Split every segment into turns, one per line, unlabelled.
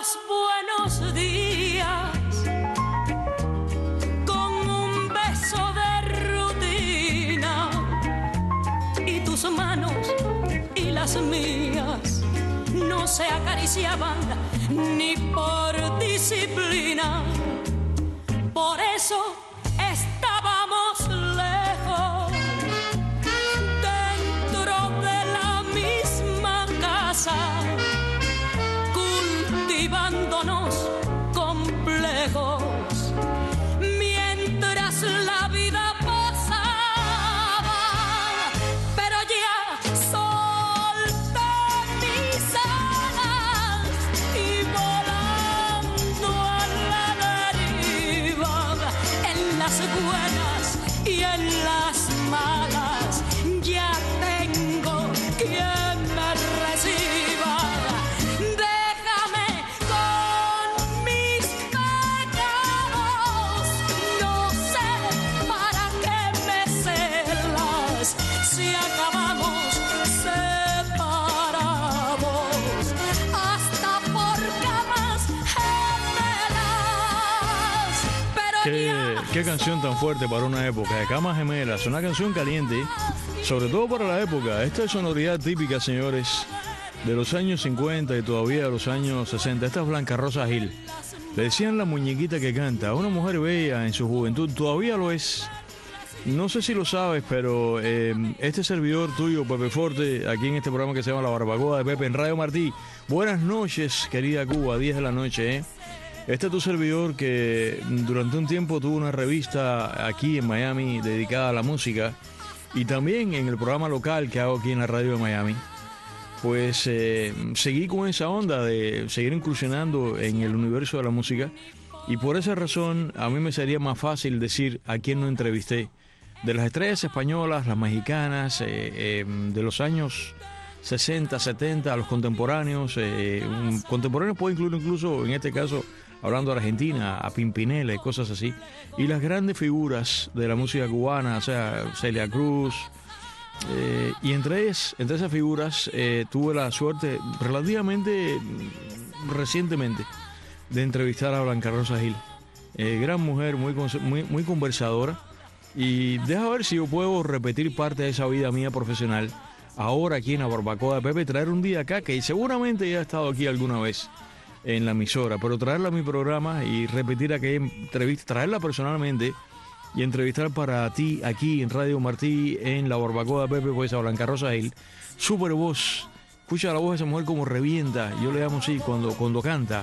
los buenos días con un beso de rutina y tus manos y las mías no se acariciaban ni por disciplina. Por eso estábamos lejos, dentro de la misma casa, cultivándonos complejos, mientras la vida pasaba. Pero ya solté mis alas y volando a la deriva, en las buenas y en las malas, ya tengo quien me reciba. Déjame con mis pecados, no sé para qué me celas, si acabamos separados, hasta por camas gemelas. Pero
Qué canción tan fuerte para una época, de Camas Gemelas, una canción caliente, sobre todo para la época. Esta es sonoridad típica, señores, de los años 50 y todavía de los años 60. Esta es Blanca Rosa Gil. Le decían la muñequita que canta, una mujer bella en su juventud, todavía lo es. No sé si lo sabes, pero este servidor tuyo, Pepe Forte, aquí en este programa que se llama La Barbacoa de Pepe en Radio Martí. Buenas noches, querida Cuba, 10 de la noche, ¿eh? Este es tu servidor que durante un tiempo tuvo una revista aquí en Miami dedicada a la música y también en el programa local que hago aquí en la radio de Miami. Pues seguí con esa onda de seguir incursionando en el universo de la música y por esa razón a mí me sería más fácil decir a quién no entrevisté. De las estrellas españolas, las mexicanas, de los años 60, 70, a los contemporáneos. Contemporáneos puedo incluir incluso, en este caso, hablando de Argentina, a Pimpinela y cosas así. Y las grandes figuras de la música cubana, o sea, Celia Cruz. Y entre esas figuras tuve la suerte relativamente recientemente de entrevistar a Blanca Rosa Gil. Gran mujer, muy conversadora. Y deja ver si yo puedo repetir parte de esa vida mía profesional ahora aquí en la Barbacoa de Pepe, traer un día acá, que seguramente ya he estado aquí alguna vez en la emisora, pero traerla a mi programa y repetir aquella entrevista, traerla personalmente y entrevistar para ti aquí en Radio Martí, en la Barbacoa de Pepe, pues a Blanca Rosa Gil. Súper voz, escucha la voz de esa mujer como revienta, yo le llamo así cuando canta.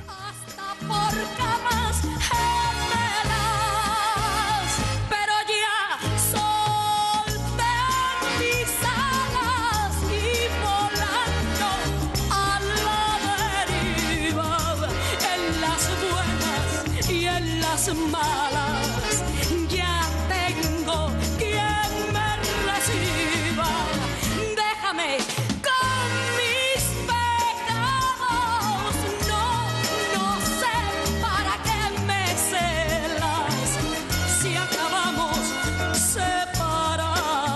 Malas, ya tengo quien me reciba. Déjame con mis pecados, no sé para qué me celas, si acabamos separados,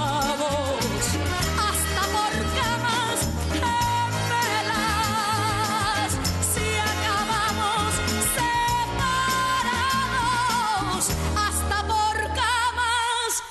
hasta por camas gemelas, si acabamos hasta por camas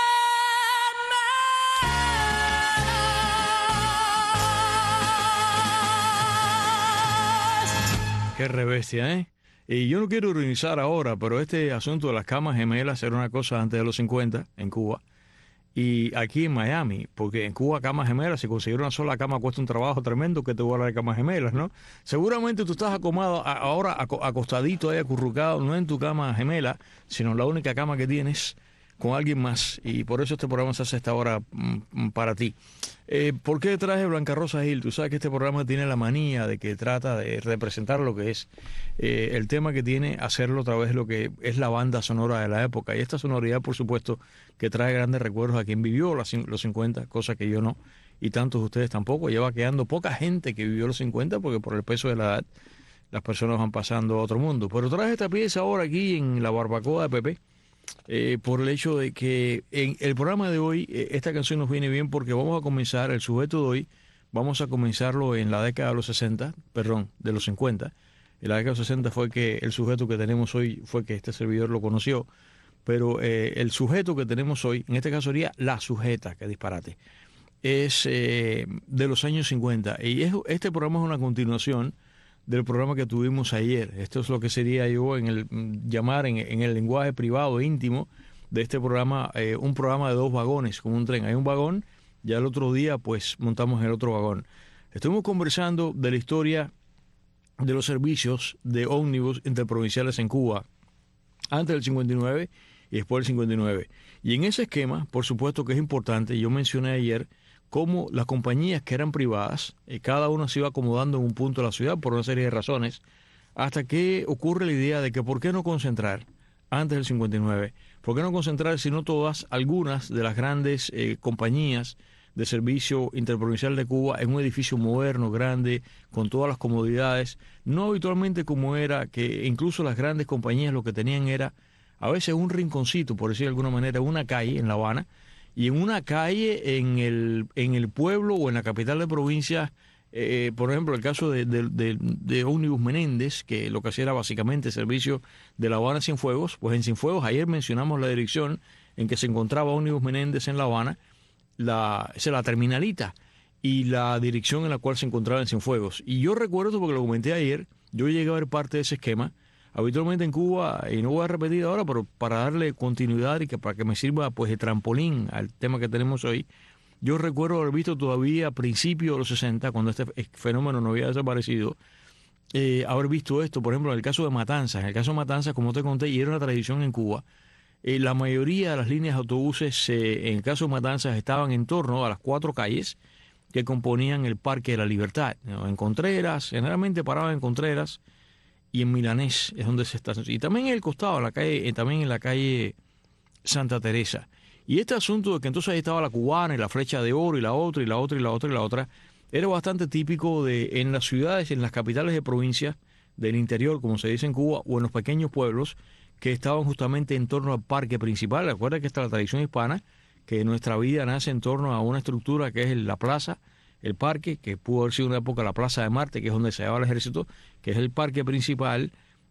gemelas.
Qué rebestia, ¿eh? Y yo no quiero ironizar ahora, pero este asunto de las camas gemelas era una cosa antes de los 50 en Cuba y aquí en Miami, porque en Cuba camas gemelas, si conseguir una sola cama cuesta un trabajo tremendo, que te voy a hablar de camas gemelas, ¿no? Seguramente tú estás acomodado ahora acostadito ahí, acurrucado, no en tu cama gemela, sino la única cama que tienes con alguien más, y por eso este programa se hace a esta hora para ti. ¿Por qué traje Blanca Rosa Gil? Tú sabes que este programa tiene la manía de que trata de representar lo que es el tema que tiene, hacerlo a través de lo que es la banda sonora de la época, y esta sonoridad, por supuesto, que trae grandes recuerdos a quien vivió los 50, cosa que yo no, y tantos de ustedes tampoco. Lleva quedando poca gente que vivió los 50, porque por el peso de la edad las personas van pasando a otro mundo. Pero traje esta pieza ahora aquí en la Barbacoa de Pepe, por el hecho de que en el programa de hoy esta canción nos viene bien, porque vamos a comenzar el sujeto de hoy, vamos a comenzarlo en la década de los 60, perdón, de los 50. En la década de los 60 fue que el sujeto que tenemos hoy fue que este servidor lo conoció, pero el sujeto que tenemos hoy, en este caso sería la sujeta, que disparate, es de los años 50. Y este programa es una continuación del programa que tuvimos ayer. Esto es lo que sería yo en el lenguaje privado e íntimo de este programa, un programa de 2 vagones, como un tren. Hay un vagón, ya el otro día pues montamos el otro vagón. Estuvimos conversando de la historia de los servicios de ómnibus interprovinciales en Cuba, antes del 59 y después del 59. Y en ese esquema, por supuesto que es importante, yo mencioné ayer cómo las compañías que eran privadas, cada una se iba acomodando en un punto de la ciudad por una serie de razones, hasta que ocurre la idea de que ¿por qué no concentrar, antes del 59, por qué no concentrar, si no todas, algunas de las grandes compañías de servicio interprovincial de Cuba en un edificio moderno, grande, con todas las comodidades, no habitualmente como era, que incluso las grandes compañías lo que tenían era a veces un rinconcito, por decir de alguna manera, una calle en La Habana, y en una calle en el pueblo o en la capital de provincia, por ejemplo, el caso de Ómnibus Menéndez, que lo que hacía era básicamente servicio de La Habana a Cienfuegos, pues en Cienfuegos ayer mencionamos la dirección en que se encontraba Ómnibus Menéndez en La Habana, la terminalita y la dirección en la cual se encontraba en Cienfuegos. Y yo recuerdo, porque lo comenté ayer, yo llegué a ver parte de ese esquema. Habitualmente en Cuba, y no voy a repetir ahora, pero para darle continuidad y para que me sirva pues de trampolín al tema que tenemos hoy, yo recuerdo haber visto todavía a principios de los 60, cuando este fenómeno no había desaparecido, haber visto esto, por ejemplo, en el caso de Matanzas. En el caso de Matanzas, como te conté, y era una tradición en Cuba, la mayoría de las líneas de autobuses, en el caso de Matanzas, estaban en torno a las 4 calles que componían el Parque de la Libertad, ¿no? En Contreras, generalmente paraban en Contreras, y en Milanés es donde se está. Y también en el costado, también en la calle Santa Teresa. Y este asunto de que entonces ahí estaba la Cubana y la Flecha de Oro y la otra y la otra y la otra y la otra, era bastante típico en las ciudades, en las capitales de provincias del interior, como se dice en Cuba, o en los pequeños pueblos que estaban justamente en torno al parque principal. Recuerda que está la tradición hispana, que nuestra vida nace en torno a una estructura que es la plaza, el parque, que pudo haber sido una época la Plaza de Marte, que es donde se daba el ejército, que es el parque principal,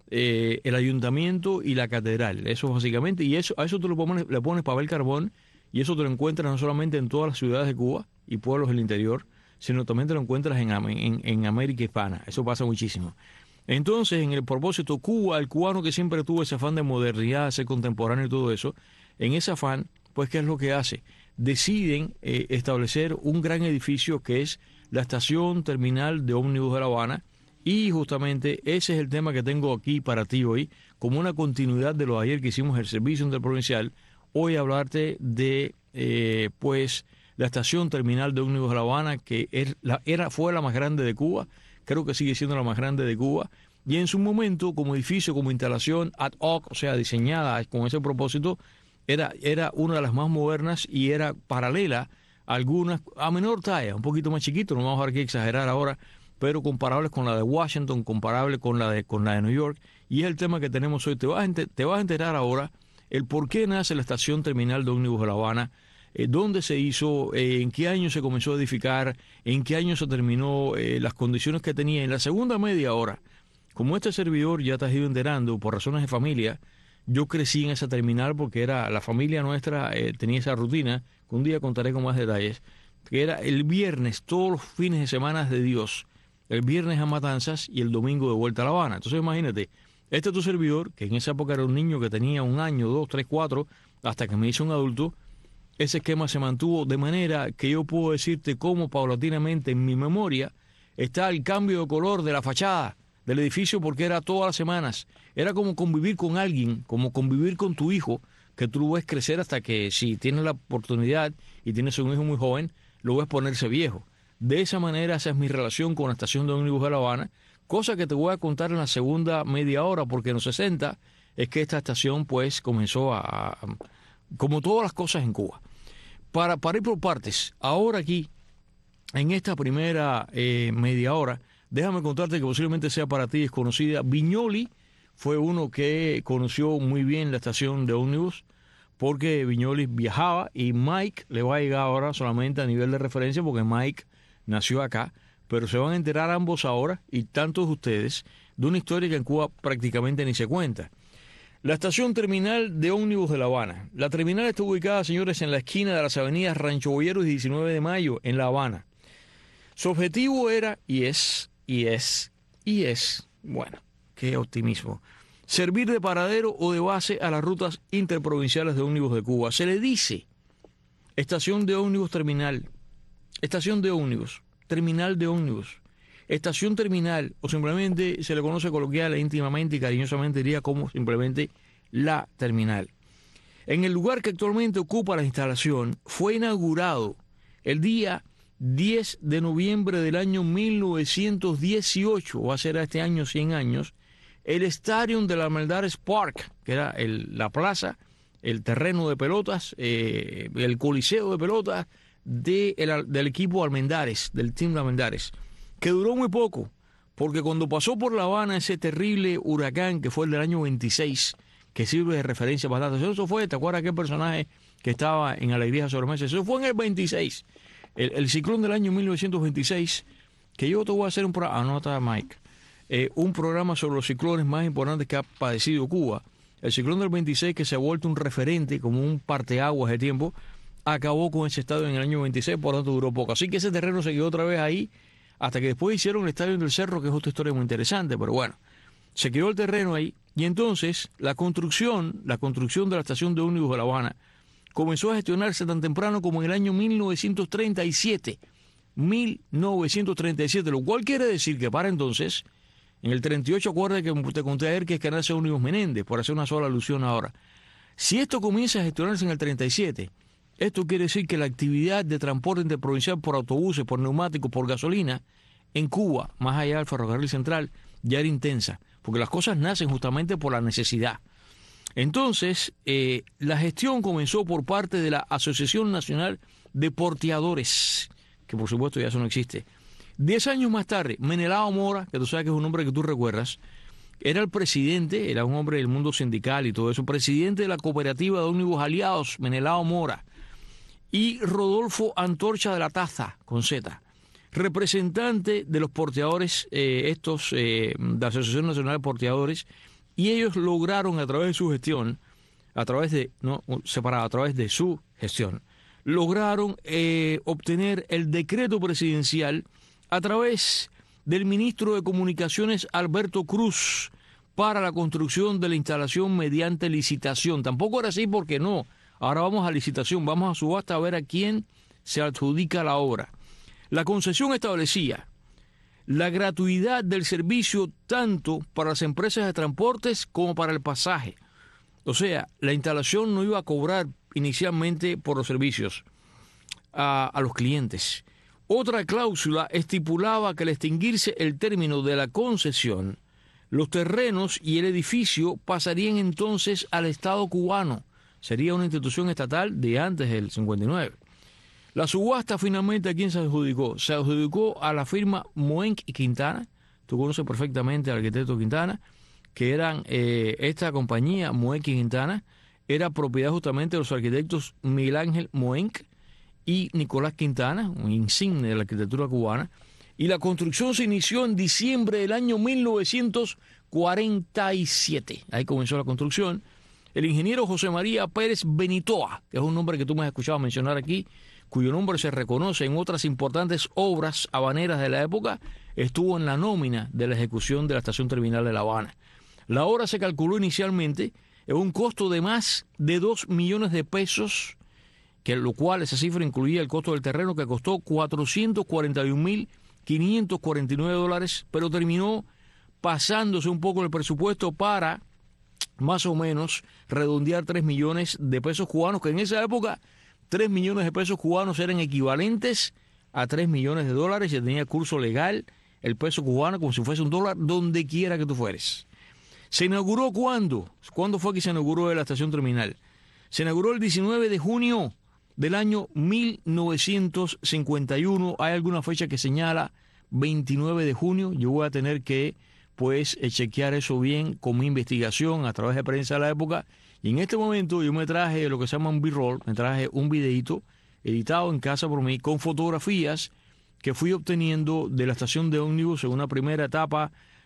el ayuntamiento y la catedral. Eso básicamente, y a eso tú le pones papel carbón, y eso te lo encuentras no solamente en todas las ciudades de Cuba y pueblos del interior, sino también te lo encuentras en América hispana. Eso pasa muchísimo. Entonces, en el propósito Cuba, el cubano que siempre tuvo ese afán de modernidad, ser contemporáneo y todo eso, en ese afán, pues, ¿qué es lo que hace? Deciden establecer un gran edificio que es la estación terminal de ómnibus de La Habana, y justamente ese es el tema que tengo aquí para ti hoy, como una continuidad de lo de ayer que hicimos el servicio interprovincial. Hoy hablarte de pues la estación terminal de ómnibus de La Habana, que fue la más grande de Cuba, creo que sigue siendo la más grande de Cuba, y en su momento como edificio, como instalación ad hoc, o sea, diseñada con ese propósito, era una de las más modernas y era paralela a algunas a menor talla, un poquito más chiquito, no vamos a ver qué exagerar ahora, pero comparables con la de Washington, comparable con la de New York, y es el tema que tenemos hoy. Te vas a enterar ahora el por qué nace la estación terminal de ómnibus de La Habana, dónde se hizo, en qué año se comenzó a edificar, en qué año se terminó, las condiciones que tenía. En la segunda media hora, como este servidor ya te has ido enterando por razones de familia, yo crecí en esa terminal porque la familia nuestra tenía esa rutina, que un día contaré con más detalles, que era el viernes, todos los fines de semana de Dios, el viernes a Matanzas y el domingo de vuelta a La Habana. Entonces imagínate, este es tu servidor, que en esa época era un niño que tenía 1 año, 2, 3, 4, hasta que me hizo un adulto. Ese esquema se mantuvo de manera que yo puedo decirte cómo paulatinamente en mi memoria está el cambio de color de la fachada del edificio, porque era todas las semanas. Era como convivir con alguien, como convivir con tu hijo, que tú lo ves crecer hasta que, si tienes la oportunidad y tienes un hijo muy joven, lo ves ponerse viejo. De esa manera, esa es mi relación con la estación de ómnibus de La Habana, cosa que te voy a contar en la segunda media hora, porque en los 60 es que esta estación pues comenzó como todas las cosas en Cuba. Para ir por partes, ahora aquí, en esta primera media hora, déjame contarte que posiblemente sea para ti desconocida. Viñoli fue uno que conoció muy bien la estación de ómnibus, porque Viñoli viajaba, y Mike le va a llegar ahora solamente a nivel de referencia, porque Mike nació acá, pero se van a enterar ambos ahora, y tantos de ustedes, de una historia que en Cuba prácticamente ni se cuenta. La estación terminal de ómnibus de La Habana. La terminal está ubicada, señores, en la esquina de las avenidas Rancho Boyeros y 19 de Mayo, en La Habana. Su objetivo era, bueno, qué optimismo, servir de paradero o de base a las rutas interprovinciales de ómnibus de Cuba. Se le dice estación de ómnibus terminal, estación de ómnibus, terminal de ómnibus, estación terminal, o simplemente se le conoce coloquial e íntimamente y cariñosamente diría como simplemente la terminal. En el lugar que actualmente ocupa la instalación fue inaugurado el día 10 de noviembre del año 1918, va a ser este año 100 años, el Stadium de la Almendares Park, que era la plaza, el terreno de pelotas, el coliseo de pelotas del equipo Almendares, del Team Almendares, que duró muy poco, porque cuando pasó por La Habana ese terrible huracán que fue el del año 26, que sirve de referencia bastante, eso fue, ¿te acuerdas aquel personaje que estaba en Alegría Sobremesa? Eso fue en el 26, el ciclón del año 1926, que yo te voy a hacer un programa, anota Mike, un programa sobre los ciclones más importantes que ha padecido Cuba. El ciclón del 26, que se ha vuelto un referente, como un parteaguas de tiempo, acabó con ese estadio en el año 26, por lo tanto duró poco. Así que ese terreno se quedó otra vez ahí, hasta que después hicieron el Estadio del Cerro, que es otra historia muy interesante, pero bueno, se quedó el terreno ahí, y entonces la construcción de la estación de ómnibus de La Habana comenzó a gestionarse tan temprano como en el año 1937, lo cual quiere decir que para entonces, en el 38, acuérdate que te conté ayer que es Canal Ómnibus Menéndez, por hacer una sola alusión ahora. Si esto comienza a gestionarse en el 37, esto quiere decir que la actividad de transporte interprovincial por autobuses, por neumáticos, por gasolina, en Cuba, más allá del ferrocarril central, ya era intensa, porque las cosas nacen justamente por la necesidad. Entonces, la gestión comenzó por parte de la Asociación Nacional de Porteadores, que por supuesto ya eso no existe. 10 años más tarde, Menelao Mora, que tú sabes que es un nombre que tú recuerdas, era el presidente, era un hombre del mundo sindical y todo eso, presidente de la cooperativa de ómnibus aliados, Menelao Mora, y Rodolfo Antorcha de la Taza, con Z, representante de los porteadores, de la Asociación Nacional de Porteadores, y ellos lograron a través de su gestión, a través de su gestión, lograron obtener el decreto presidencial a través del ministro de Comunicaciones Alberto Cruz para la construcción de la instalación mediante licitación. Tampoco era así porque no. Ahora vamos a licitación, vamos a subasta a ver a quién se adjudica la obra. La concesión establecía la gratuidad del servicio tanto para las empresas de transportes como para el pasaje. O sea, la instalación no iba a cobrar inicialmente por los servicios a los clientes. Otra cláusula estipulaba que al extinguirse el término de la concesión, los terrenos y el edificio pasarían entonces al Estado cubano. Sería una institución estatal de antes del 59. La subasta finalmente, ¿a quién se adjudicó? Se adjudicó a la firma Moenc y Quintana. Tú conoces perfectamente al arquitecto Quintana, que eran esta compañía, Moenc y Quintana, era propiedad justamente de los arquitectos Miguel Ángel Moenc y Nicolás Quintana, un insigne de la arquitectura cubana, y la construcción se inició en diciembre del año 1947. Ahí comenzó la construcción. El ingeniero José María Pérez Benitoa, que es un nombre que tú me has escuchado mencionar aquí, cuyo nombre se reconoce en otras importantes obras habaneras de la época, estuvo en la nómina de la ejecución de la estación terminal de La Habana. La obra se calculó inicialmente en un costo de más de 2 millones de pesos, que lo cual esa cifra incluía el costo del terreno, que costó $441,549, pero terminó pasándose un poco el presupuesto para más o menos redondear 3 millones de pesos cubanos, que en esa época 3 millones de pesos cubanos eran equivalentes a 3 millones de dólares, y tenía curso legal el peso cubano como si fuese un dólar donde quiera que tú fueres. ¿Se inauguró cuándo? ¿Cuándo fue que se inauguró la estación terminal? Se inauguró el 19 de junio del año 1951. Hay alguna fecha que señala 29 de junio. Yo voy a tener que chequear eso bien con mi investigación a través de prensa de la época. Y en este momento yo me traje lo que se llama un B-roll, me traje un videíto editado en casa por mí con fotografías que fui obteniendo de la estación de ómnibus en una primera etapa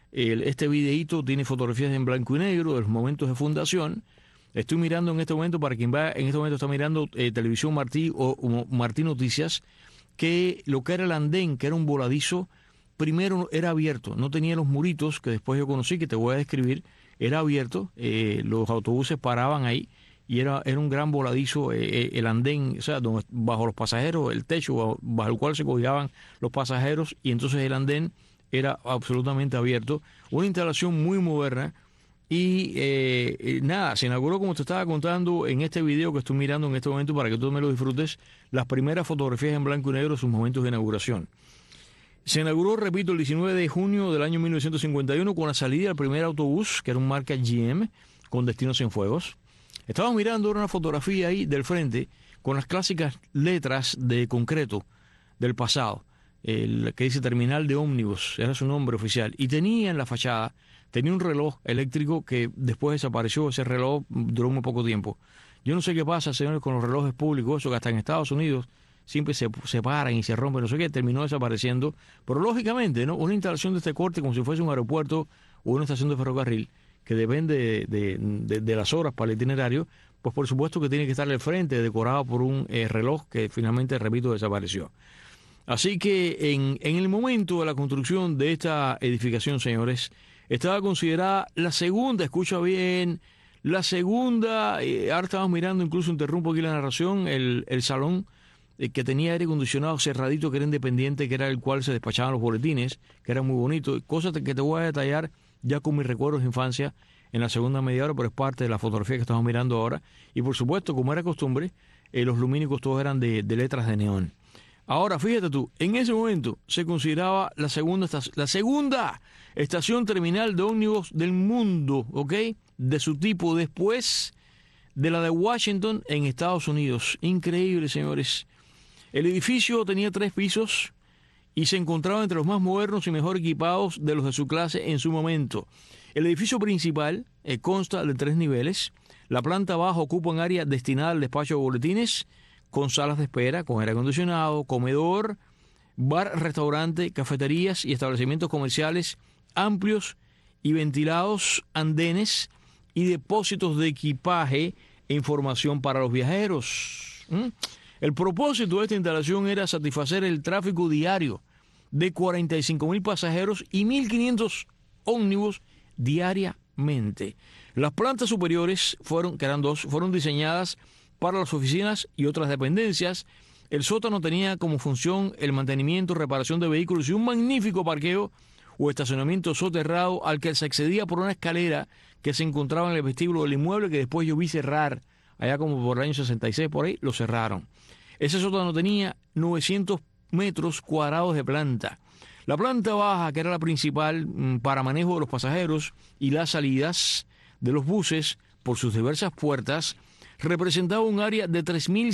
Este videíto tiene fotografías en blanco y negro de los momentos de fundación. Estoy mirando en este momento, para quien va en este momento está mirando Televisión Martí o Martí Noticias, que lo que era el andén, que era un voladizo, primero era abierto, no tenía los muritos que después yo conocí, que te voy a describir, era abierto, los autobuses paraban ahí y era un gran voladizo, el andén, o sea, bajo los pasajeros, el techo bajo el cual se cobijaban los pasajeros, y entonces el andén era absolutamente abierto, una instalación muy moderna. Y nada, se inauguró, como te estaba contando en este video que estoy mirando en este momento para que tú me lo disfrutes, las primeras fotografías en blanco y negro de sus momentos de inauguración. Se inauguró, repito, el 19 de junio del año 1951 con la salida del primer autobús, que era un marca GM, con destino Cienfuegos. Estaba mirando una fotografía ahí del frente con las clásicas letras de concreto del pasado, que dice Terminal de Ómnibus, era su nombre oficial, y tenía en la fachada, tenía un reloj eléctrico que después desapareció. Ese reloj duró muy poco tiempo. Yo no sé qué pasa, señores, con los relojes públicos, eso que hasta en Estados Unidos siempre se paran y se rompen, no sé qué, terminó desapareciendo. Pero lógicamente, ¿no? Una instalación de este corte, como si fuese un aeropuerto o una estación de ferrocarril, que depende de las horas para el itinerario, pues por supuesto que tiene que estar al frente, decorado por un reloj que finalmente, repito, desapareció. Así que en el momento de la construcción de esta edificación, señores, estaba considerada la segunda, escucha bien, la segunda, ahora estamos mirando, incluso interrumpo aquí la narración, el salón que tenía aire acondicionado cerradito, que era independiente, que era el cual se despachaban los boletines, que era muy bonito, cosas que te voy a detallar ya con mis recuerdos de infancia en la segunda media hora, pero es parte de la fotografía que estamos mirando ahora. Y por supuesto, como era costumbre, los lumínicos todos eran de letras de neón. Ahora, fíjate tú, en ese momento se consideraba la segunda estación terminal de ómnibus del mundo, ¿ok? De su tipo, después de la de Washington en Estados Unidos. Increíble, señores. El edificio tenía 3 pisos y se encontraba entre los más modernos y mejor equipados de los de su clase en su momento. El edificio principal consta de 3 niveles. La planta baja ocupa un área destinada al despacho de boletines, con salas de espera, con aire acondicionado, comedor, bar, restaurante, cafeterías y establecimientos comerciales amplios y ventilados, andenes y depósitos de equipaje e información para los viajeros. El propósito de esta instalación era satisfacer el tráfico diario de 45,000 pasajeros y 1.500 ómnibus diariamente. Las plantas superiores, que eran 2, fueron diseñadas para las oficinas y otras dependencias. El sótano tenía como función el mantenimiento, reparación de vehículos y un magnífico parqueo o estacionamiento soterrado al que se accedía por una escalera que se encontraba en el vestíbulo del inmueble, que después yo vi cerrar, allá como por el año 66, por ahí, lo cerraron. Ese sótano tenía 900 metros cuadrados de planta. La planta baja, que era la principal para manejo de los pasajeros y las salidas de los buses por sus diversas puertas, representaba un área de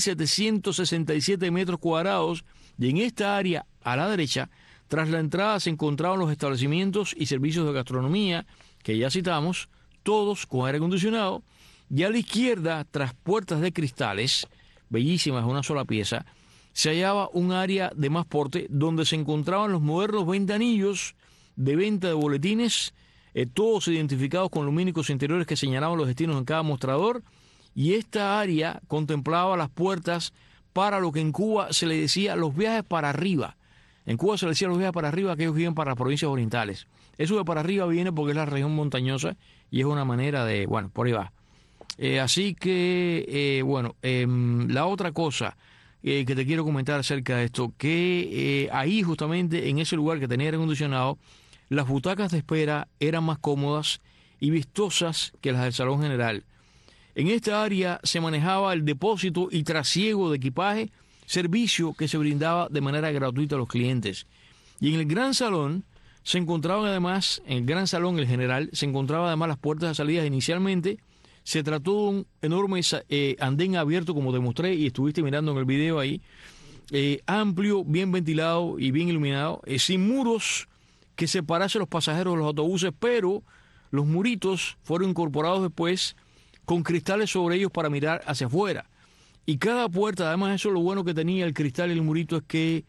3.767 metros cuadrados, y en esta área, a la derecha, tras la entrada se encontraban los establecimientos y servicios de gastronomía, que ya citamos, todos con aire acondicionado, y a la izquierda, tras puertas de cristales, bellísimas, una sola pieza, se hallaba un área de más porte donde se encontraban los modernos ventanillos de venta de boletines, todos identificados con lumínicos interiores que señalaban los destinos en cada mostrador, y esta área contemplaba las puertas para lo que en Cuba se le decía los viajes para arriba. En Cuba se le decía los viajes para arriba a aquellos que viven para las provincias orientales. Eso de para arriba viene porque es la región montañosa y es una manera de, bueno, por ahí va. Así que, la otra cosa que te quiero comentar acerca de esto, que ahí justamente en ese lugar que tenía aire acondicionado, las butacas de espera eran más cómodas y vistosas que las del salón general. En esta área se manejaba el depósito y trasiego de equipaje, servicio que se brindaba de manera gratuita a los clientes. Y en el gran salón se encontraban además, en el gran salón, el general, se encontraban además las puertas de salida. Inicialmente se trató de un enorme andén abierto, como te mostré y estuviste mirando en el video ahí, amplio, bien ventilado y bien iluminado, sin muros que separase a los pasajeros de los autobuses, pero los muritos fueron incorporados después con cristales sobre ellos para mirar hacia afuera. Y cada puerta, además eso, lo bueno que tenía el cristal y el murito es que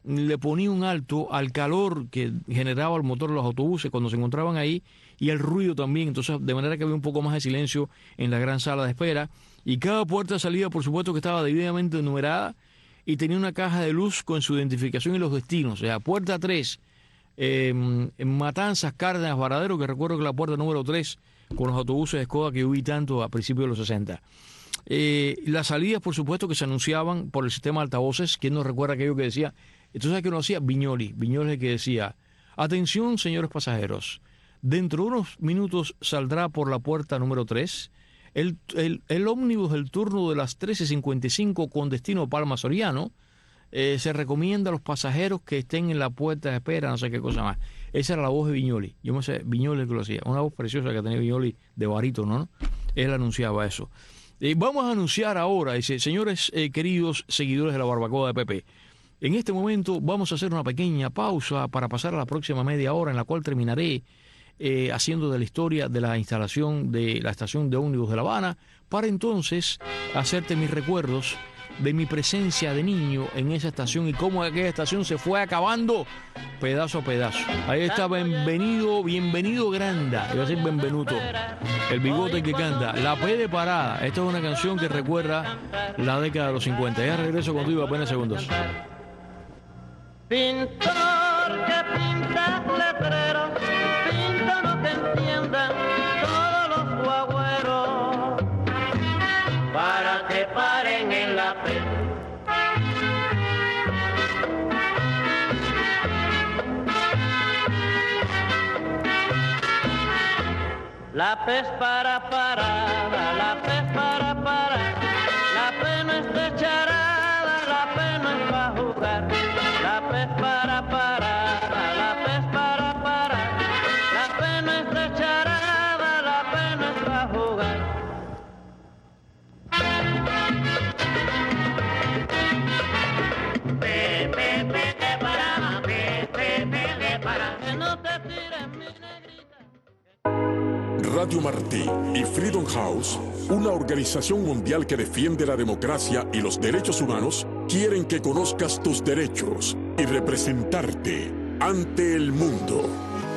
le ponía un alto al calor que generaba el motor de los autobuses cuando se encontraban ahí y el ruido también. Entonces, de manera que había un poco más de silencio en la gran sala de espera. Y cada puerta de salida, por supuesto, que estaba debidamente numerada y tenía una caja de luz con su identificación y los destinos. O sea, puerta 3, en Matanzas, Cárdenas, Varadero, que recuerdo que la puerta número 3, con los autobuses de Skoda que yo vi tanto a principios de los 60. Las salidas, por supuesto, que se anunciaban por el sistema de altavoces. ¿Quién nos recuerda aquello que decía? Entonces, ¿qué uno hacía? Viñoli es el que decía: atención, señores pasajeros, dentro de unos minutos saldrá por la puerta número 3 el ómnibus del turno de las 13:55 con destino Palma Soriano. Se recomienda a los pasajeros que estén en la puerta de espera, no sé qué cosa más. Esa era la voz de Viñoli. Yo me sé, Viñoli que lo hacía. Una voz preciosa que tenía Viñoli de barítono, ¿no? Él anunciaba eso. Vamos a anunciar ahora, dice: señores queridos seguidores de la Barbacoa de Pepe, en este momento vamos a hacer una pequeña pausa para pasar a la próxima media hora, en la cual terminaré haciendo de la historia de la instalación de la estación de ómnibus de La Habana, para entonces hacerte mis recuerdos de mi presencia de niño en esa estación y cómo aquella estación se fue acabando pedazo a pedazo. Ahí está Bienvenido Granda, iba a decir Benvenuto, el bigote que canta, La P de Parada. Esta es una canción que recuerda la década de los 50. Ya regreso contigo apenas segundos.
Pintor que pinta letreros, pinta lo que entiendan todos los guagüeros, para que paren en la P. La P es para parada, la P es para parar, la P no es de charada, la P no es para jugar, la P es para parada, la P es para parar, la P no es de charada, la P no es para jugar. Que no te tires, mi negrita.
Radio Martí y Freedom House, una organización mundial que defiende la democracia y los derechos humanos, quieren que conozcas tus derechos y representarte ante el mundo.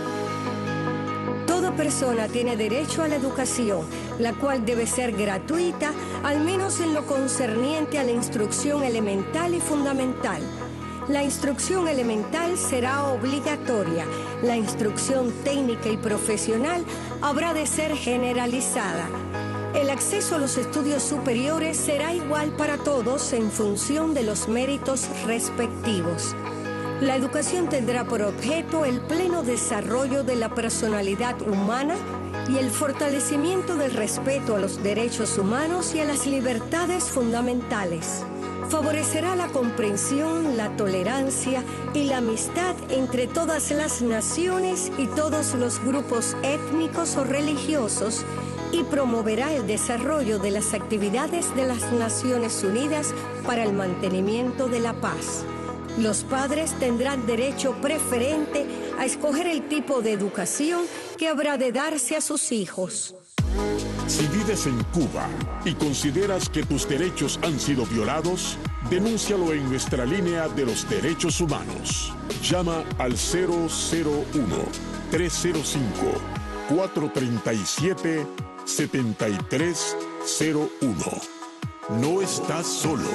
Toda persona tiene derecho a la educación, la cual debe ser gratuita, al menos en lo concerniente a la instrucción elemental y fundamental. La instrucción elemental será obligatoria. La instrucción técnica y profesional habrá de ser generalizada. El acceso a los estudios superiores será igual para todos en función de los méritos respectivos. La educación tendrá por objeto el pleno desarrollo de la personalidad humana y el fortalecimiento del respeto a los derechos humanos y a las libertades fundamentales. Favorecerá la comprensión, la tolerancia y la amistad entre todas las naciones y todos los grupos étnicos o religiosos y promoverá el desarrollo de las actividades de las Naciones Unidas para el mantenimiento de la paz. Los padres tendrán derecho preferente a escoger el tipo de educación que habrá de darse a sus hijos.
Si vives en Cuba y consideras que tus derechos han sido violados, denúncialo en nuestra línea de los derechos humanos. Llama al 001-305-437-7301. No estás solo.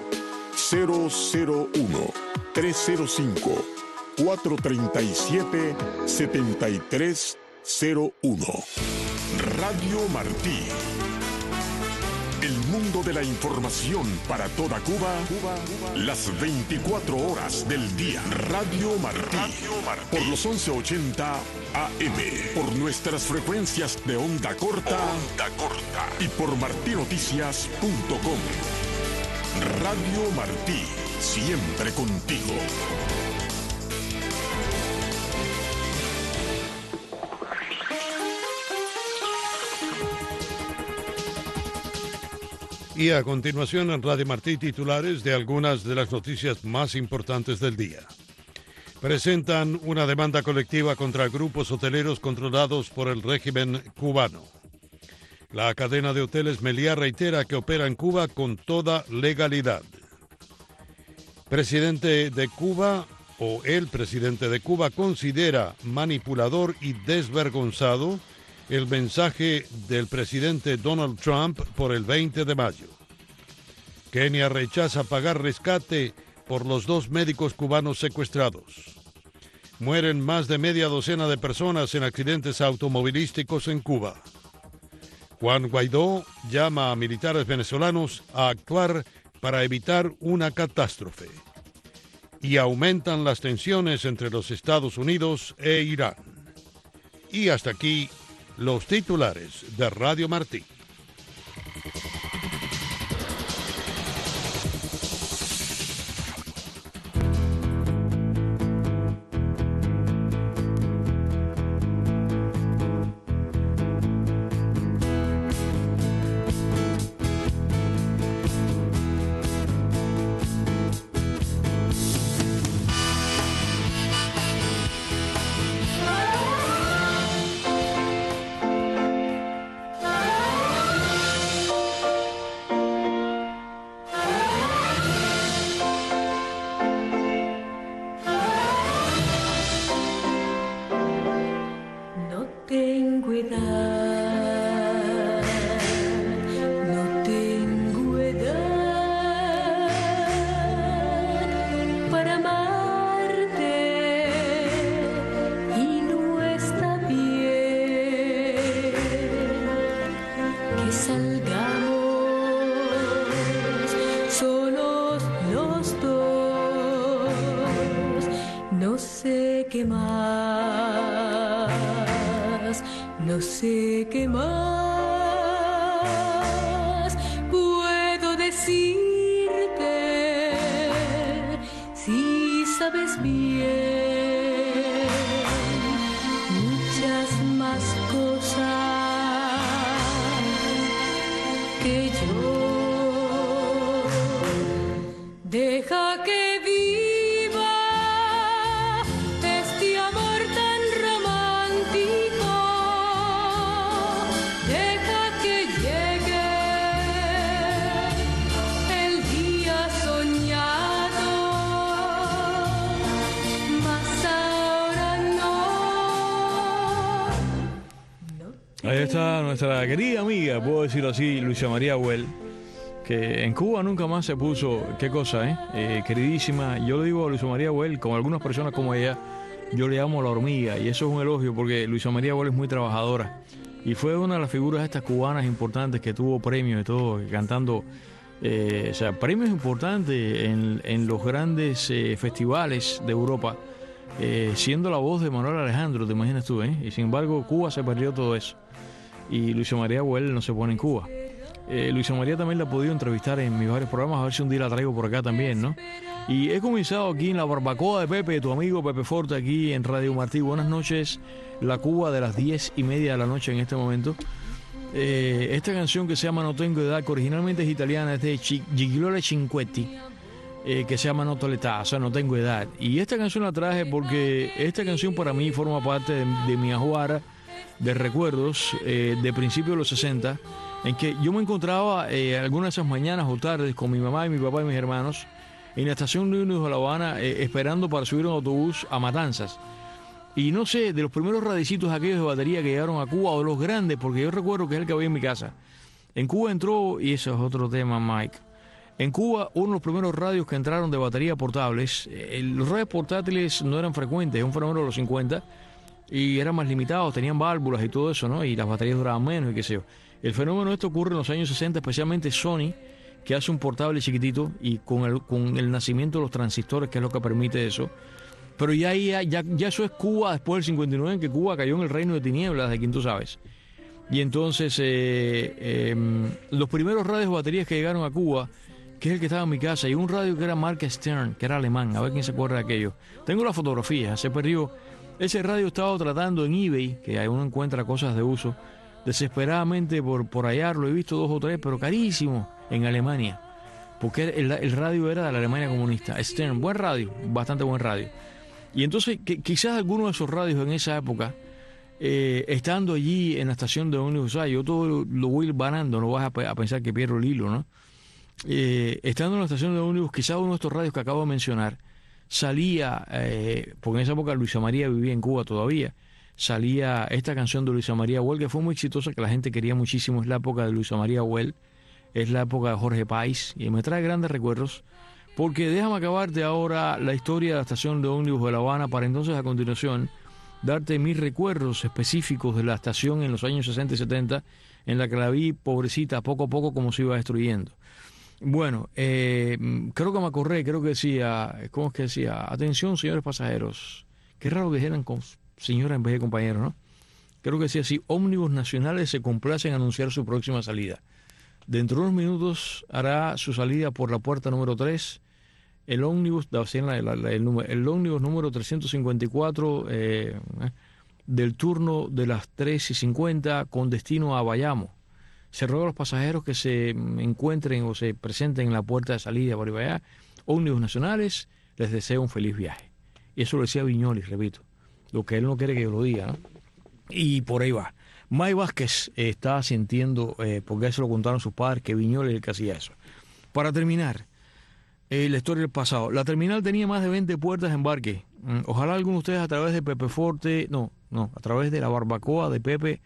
001-305-437-7301. Radio Martí. El mundo de la información para toda Cuba, las 24 horas del día. Radio Martí. Por los 1180 AM. Por nuestras frecuencias de onda corta. Y por martinoticias.com. Radio Martí. Siempre contigo.
Y a continuación en Radio Martí, titulares de algunas de las noticias más importantes del día. Presentan una demanda colectiva contra grupos hoteleros controlados por el régimen cubano. La cadena de hoteles Meliá reitera que opera en Cuba con toda legalidad. Presidente de Cuba, o el presidente de Cuba, considera manipulador y desvergonzado el mensaje del presidente Donald Trump por el 20 de mayo. Kenia rechaza pagar rescate por los 2 médicos cubanos secuestrados. Mueren más de media docena de personas en accidentes automovilísticos en Cuba. Juan Guaidó llama a militares venezolanos a actuar para evitar una catástrofe. Y aumentan las tensiones entre los Estados Unidos e Irán. Y hasta aquí los titulares de Radio Martí.
No sé qué más puedo decirte si sabes bien muchas más cosas que yo. Deja que
Ahí está nuestra querida amiga, puedo decirlo así, Luisa María Güell, que en Cuba nunca más se puso, qué cosa, queridísima. Yo le digo a Luisa María Güell, como algunas personas como ella, yo le llamo la hormiga, y eso es un elogio porque Luisa María Güell es muy trabajadora y fue una de las figuras estas cubanas importantes que tuvo premios y todo, cantando, premios importantes en los grandes festivales de Europa, siendo la voz de Manuel Alejandro, te imaginas tú, y sin embargo Cuba se perdió todo eso. Y Luisa María Güell no se pone en Cuba. Luisa María también la he podido entrevistar en mis varios programas, a ver si un día la traigo por acá también, ¿no? Y he comenzado aquí en la barbacoa de Pepe, tu amigo Pepe Forte, aquí en Radio Martí. Buenas noches, la Cuba de las 10:30 de la noche en este momento. Esta canción que se llama No Tengo Edad, que originalmente es italiana, es de Gigliola Cinquetti, que se llama Noto l'età, o sea, no tengo edad. Y esta canción la traje porque esta canción para mí forma parte de mi ajuara de recuerdos de principios de los 60, en que yo me encontraba algunas de esas mañanas o tardes con mi mamá y mi papá y mis hermanos en la estación Núñez de La Habana, esperando para subir un autobús a Matanzas. Y no sé, de los primeros radicitos aquellos de batería que llegaron a Cuba, o de los grandes, porque yo recuerdo que es el que había en mi casa. En Cuba entró, y eso es otro tema, Mike, en Cuba uno de los primeros radios que entraron de batería portables, los radios portátiles no eran frecuentes, es un fenómeno de los 50, y eran más limitados, tenían válvulas y todo eso, ¿no? Y las baterías duraban menos y qué sé yo. El fenómeno de esto ocurre en los años 60, especialmente Sony, que hace un portable chiquitito y con el nacimiento de los transistores, que es lo que permite eso. Pero ya eso es Cuba después del 59, en que Cuba cayó en el reino de tinieblas, de quien tú sabes. Y entonces los primeros radios de baterías que llegaron a Cuba, que es el que estaba en mi casa, y un radio que era marca Stern, que era alemán, a ver quién se acuerda de aquello. Tengo la fotografía, se perdió. Ese radio estaba tratando en eBay, que uno encuentra cosas de uso, desesperadamente por hallarlo. He visto 2 o 3, pero carísimo, en Alemania, porque el radio era de la Alemania comunista. Stern, buen radio, bastante buen radio. Y entonces quizás alguno de esos radios en esa época, estando allí en la estación de ómnibus, yo todo lo voy ganando, no vas a pensar que pierdo el hilo, ¿no? estando en la estación de ómnibus, quizás uno de estos radios que acabo de mencionar, salía, porque en esa época Luisa María vivía en Cuba todavía, salía esta canción de Luisa María Huel, que fue muy exitosa, que la gente quería muchísimo. Es la época de Luisa María Huel, es la época de Jorge Páez, y me trae grandes recuerdos, porque déjame acabarte ahora la historia de la estación de ómnibus de La Habana, para entonces a continuación darte mis recuerdos específicos de la estación en los años 60 y 70, en la que la vi, pobrecita, poco a poco como se iba destruyendo. Bueno, creo que me acordé, creo que decía, ¿cómo es que decía? Atención, señores pasajeros. Qué raro que dijeran con señora en vez de compañero, ¿no? Creo que decía así: ómnibus nacionales se complacen en anunciar su próxima salida. Dentro de unos minutos hará su salida por la puerta número 3, el ómnibus, el ómnibus número 354 del turno de las 3:50 con destino a Bayamo. Se ruega a los pasajeros que se encuentren o se presenten en la puerta de salida por allá. Ómnibus nacionales, les deseo un feliz viaje. Y eso lo decía Viñoli, repito. Lo que él no quiere que yo lo diga, ¿no? Y por ahí va. May Vázquez está sintiendo, porque eso lo contaron sus padres, que Viñoli es el que hacía eso. Para terminar, la historia del pasado. La terminal tenía más de 20 puertas de embarque. Ojalá alguno de ustedes a través de Pepe Forte, a través de la barbacoa de Pepe,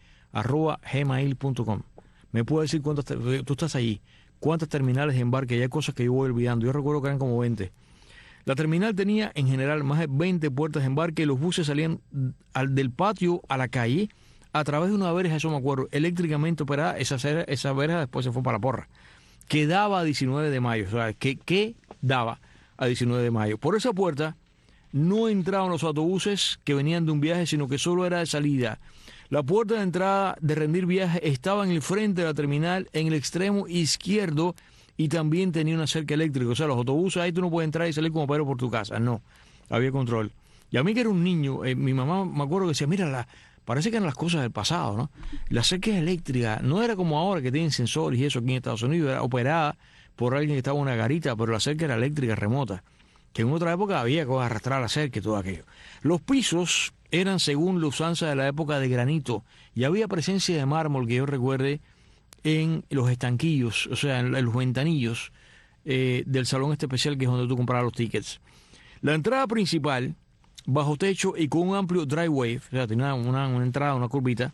@gmail.com. Me puede decir cuántas, tú estás allí, cuántas terminales de embarque. Ya hay cosas que yo voy olvidando. Yo recuerdo que eran como 20. La terminal tenía en general más de 20 puertas de embarque, y los buses salían del patio a la calle a través de una verja, eso me acuerdo, eléctricamente operada. Esa verja después se fue para la porra. Que daba a 19 de mayo, o sea, que daba a 19 de mayo. Por esa puerta no entraban los autobuses que venían de un viaje, sino que solo era de salida. La puerta de entrada de rendir viaje estaba en el frente de la terminal, en el extremo izquierdo, y también tenía una cerca eléctrica. O sea, los autobuses ahí tú no puedes entrar y salir como Pedro por tu casa. No, había control. Y a mí, que era un niño, mi mamá me acuerdo que decía, mira, parece que eran las cosas del pasado, ¿no? La cerca eléctrica no era como ahora que tienen sensores y eso aquí en Estados Unidos, era operada por alguien que estaba en una garita, pero la cerca era eléctrica remota, que en otra época había que arrastrar la cerca y todo aquello. Los pisos eran según la usanza de la época de granito, y había presencia de mármol, que yo recuerde, en los estanquillos, o sea, en los ventanillos del salón especial, que es donde tú comprabas los tickets. La entrada principal, bajo techo y con un amplio driveway, o sea, tenía una entrada, una curvita,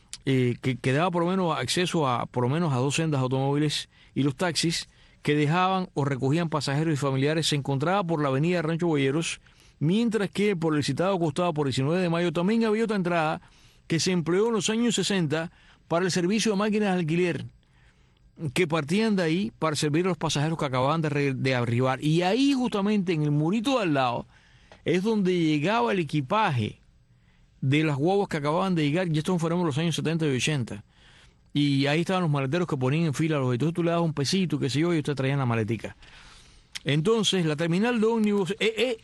que daba por lo menos acceso a por lo menos a 2 sendas de automóviles, y los taxis que dejaban o recogían pasajeros y familiares se encontraba por la avenida Rancho Boyeros, mientras que por el citado costado por 19 de mayo también había otra entrada que se empleó en los años 60 para el servicio de máquinas de alquiler, que partían de ahí para servir a los pasajeros que acababan de arribar. Y ahí, justamente en el murito de al lado, es donde llegaba el equipaje de las guaguas que acababan de llegar, y esto fueron en los años 70 y 80. Y ahí estaban los maleteros que ponían en fila los, entonces tú le dabas un pesito, qué sé yo, y usted traían la maletica. Entonces, la terminal de ómnibus,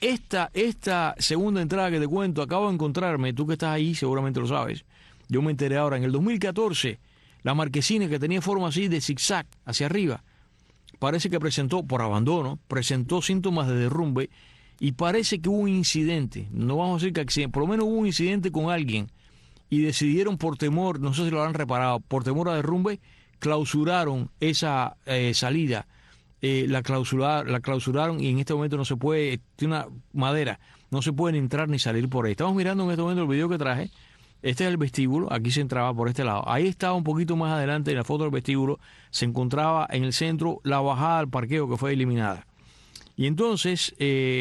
esta segunda entrada que te cuento, acabo de encontrarme, tú que estás ahí seguramente lo sabes, yo me enteré ahora, en el 2014, la marquesina, que tenía forma así de zigzag hacia arriba, parece que presentó, por abandono, presentó síntomas de derrumbe, y parece que hubo un incidente, no vamos a decir que accidente, por lo menos hubo un incidente con alguien, y decidieron por temor, no sé si lo habrán reparado, por temor a derrumbe, clausuraron esa salida. La clausuraron, y en este momento no se puede, tiene una madera, no se pueden entrar ni salir por ahí. Estamos mirando en este momento el video que traje. Este es el vestíbulo, aquí se entraba por este lado. Ahí estaba un poquito más adelante, en la foto del vestíbulo, se encontraba en el centro la bajada al parqueo, que fue eliminada. Y entonces,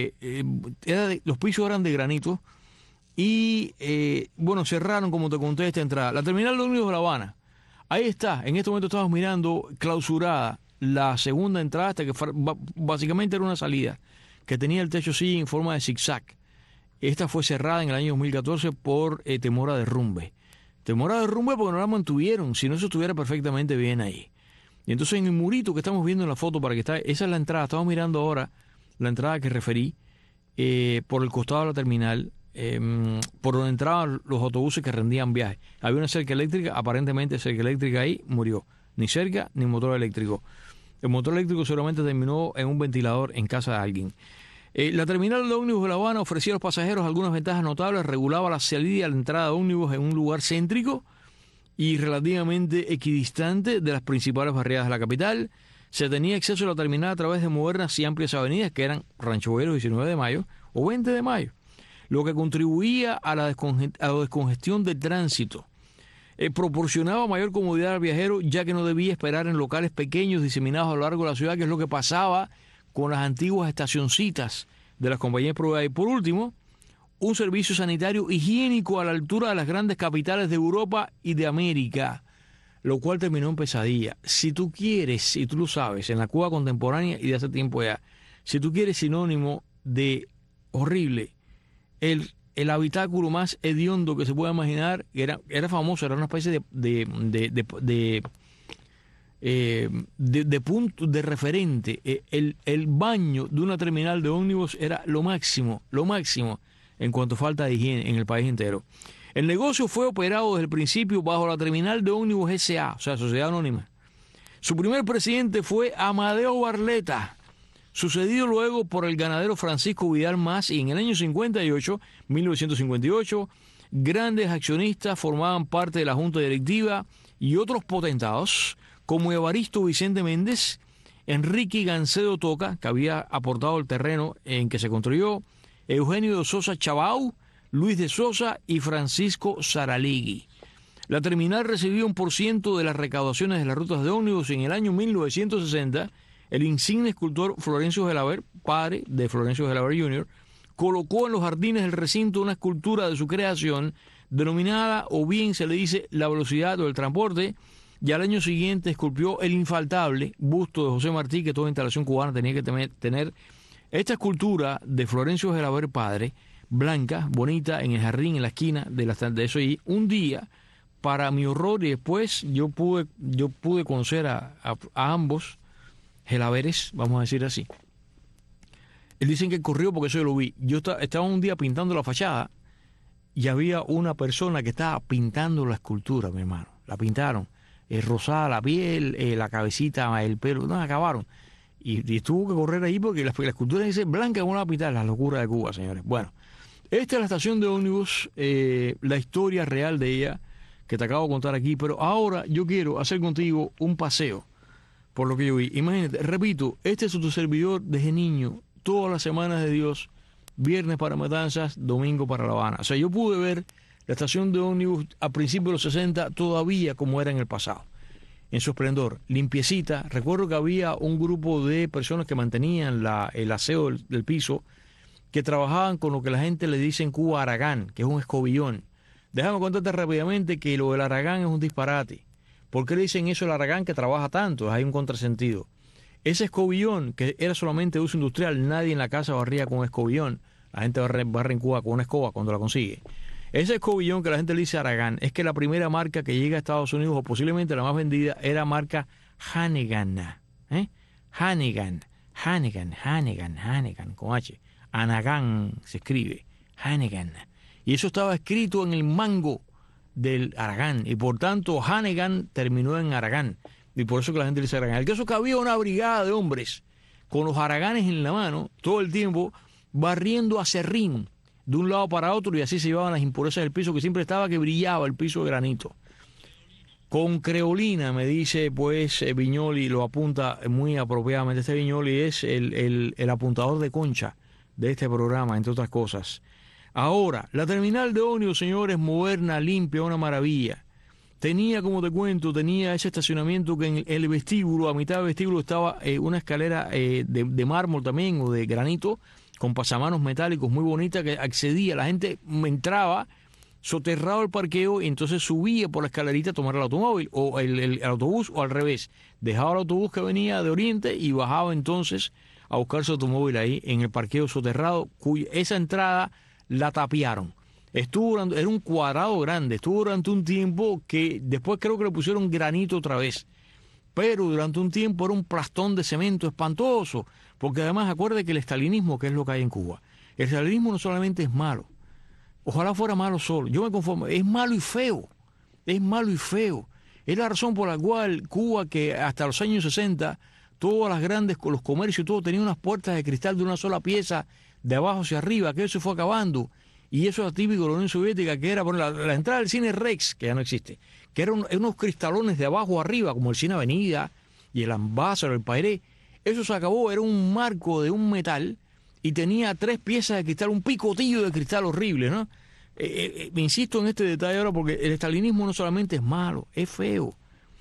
los pisos eran de granito, y bueno, cerraron, como te conté, esta entrada. La terminal de ómnibus de La Habana, ahí está, en este momento estamos mirando clausurada la segunda entrada, hasta que básicamente era una salida que tenía el techo así en forma de zigzag. Esta fue cerrada en el año 2014 por temor a derrumbe. Temor a derrumbe porque no la mantuvieron, si no eso estuviera perfectamente bien ahí. Y entonces en el murito que estamos viendo en la foto, para que está, esa es la entrada, estamos mirando ahora la entrada que referí, por el costado de la terminal, por donde entraban los autobuses que rendían viajes. Había una cerca eléctrica, aparentemente cerca eléctrica ahí, murió. Ni cerca, ni motor eléctrico. El motor eléctrico seguramente terminó en un ventilador en casa de alguien. La terminal de ómnibus de La Habana ofrecía a los pasajeros algunas ventajas notables, regulaba la salida y la entrada de ómnibus en un lugar céntrico y relativamente equidistante de las principales barriadas de la capital. se tenía acceso a la terminal a través de modernas y amplias avenidas que eran Rancho Boyeros 19 de Mayo o 20 de Mayo, lo que contribuía a la descongestión del tránsito. Proporcionaba mayor comodidad al viajero, ya que no debía esperar en locales pequeños diseminados a lo largo de la ciudad, que es lo que pasaba con las antiguas estacioncitas de las compañías privadas. Y por último, un servicio sanitario higiénico a la altura de las grandes capitales de Europa y de América, lo cual terminó en pesadilla. Si tú quieres, y tú lo sabes, en la Cuba contemporánea y de hace tiempo ya, si tú quieres sinónimo de horrible, el habitáculo más hediondo que se pueda imaginar, era famoso, era una especie de punto de referente. El baño de una terminal de ómnibus era lo máximo en cuanto a falta de higiene en el país entero. El negocio fue operado desde el principio bajo la terminal de ómnibus S.A., o sea, Sociedad Anónima. Su primer presidente fue Amadeo Barletta, sucedido luego por el ganadero Francisco Vidal Mas, y en el año 1958, grandes accionistas formaban parte de la junta directiva y otros potentados, como Evaristo Vicente Méndez, Enrique Gancedo Toca, que había aportado el terreno en que se construyó, Eugenio de Sosa Chabau, Luis de Sosa y Francisco Saralegui. La terminal recibía 1% de las recaudaciones de las rutas de ómnibus. En el año 1960, el insigne escultor Florencio Gelaber, padre de Florencio Gelaber Jr., colocó en los jardines del recinto una escultura de su creación denominada, o bien se le dice, la velocidad o el transporte, y al año siguiente esculpió el infaltable busto de José Martí, que toda instalación cubana tenía que tener. Esta escultura de Florencio Gelaber padre, blanca, bonita, en el jardín, en la esquina de eso, y un día, para mi horror, y después yo pude conocer a ambos Gelaberes, vamos a decir así. Él dicen que corrió porque eso yo lo vi. Yo estaba un día pintando la fachada y había una persona que estaba pintando la escultura, mi hermano. La pintaron, rosada la piel, la cabecita, el pelo, no, acabaron. Y tuvo que correr ahí porque la escultura dice blanca, ¿cómo la va a pintar? La locura de Cuba, señores. Bueno, esta es la estación de ómnibus, la historia real de ella, que te acabo de contar aquí, pero ahora yo quiero hacer contigo un paseo por lo que yo vi. Imagínate, repito, este es tu servidor desde niño, todas las semanas de Dios, viernes para Matanzas, domingo para La Habana. O sea, yo pude ver la estación de ómnibus a principios de los 60 todavía como era en el pasado, en su esplendor, limpiecita. Recuerdo que había un grupo de personas que mantenían el aseo del piso, que trabajaban con lo que la gente le dice en Cuba aragán, que es un escobillón. Déjame contarte rápidamente que lo del aragán es un disparate. ¿Por qué le dicen eso al aragán que trabaja tanto? Hay un contrasentido. Ese escobillón, que era solamente de uso industrial, nadie en la casa barría con escobillón. La gente barre en Cuba con una escoba cuando la consigue. Ese escobillón que la gente le dice aragán es que la primera marca que llega a Estados Unidos, o posiblemente la más vendida, era marca Hannigan. Hannigan, con H. Anagán se escribe, Hannigan. Y eso estaba escrito en el mango del aragán, y por tanto Hannigan terminó en aragán, y por eso que la gente dice aragán. El caso es que había una brigada de hombres con los araganes en la mano todo el tiempo, barriendo acerrín de un lado para otro, y así se llevaban las impurezas del piso, que siempre estaba que brillaba el piso de granito. Con creolina, me dice pues Viñoli, lo apunta muy apropiadamente. Este Viñoli es el apuntador de concha de este programa, entre otras cosas. Ahora, la terminal de ómnibus, señores, moderna, limpia, una maravilla. Tenía, como te cuento, tenía ese estacionamiento que en el vestíbulo, a mitad del vestíbulo, estaba una escalera de mármol también, o de granito, con pasamanos metálicos muy bonita, que accedía, la gente entraba soterrado el parqueo y entonces subía por la escalerita a tomar el automóvil, o el autobús, o al revés. Dejaba el autobús que venía de Oriente y bajaba entonces a buscar su automóvil ahí en el parqueo soterrado, esa entrada la tapiaron. Era un cuadrado grande, estuvo durante un tiempo, que después creo que le pusieron granito otra vez, pero durante un tiempo era un plastón de cemento espantoso, porque además acuérdate que el estalinismo, que es lo que hay en Cuba, el estalinismo no solamente es malo, ojalá fuera malo solo, yo me conformo, es malo y feo, es la razón por la cual Cuba, que hasta los años 60, todas las grandes, los comercios, todo tenía unas puertas de cristal de una sola pieza, de abajo hacia arriba, que eso se fue acabando, y eso era típico de la Unión Soviética, que era bueno, la entrada del cine Rex, que ya no existe, que eran unos cristalones de abajo arriba, como el Cine Avenida, y el ambassador, el pairé, eso se acabó, era un marco de un metal y tenía 3 piezas de cristal, un picotillo de cristal horrible, ¿no? Me insisto en este detalle ahora porque el estalinismo no solamente es malo, es feo.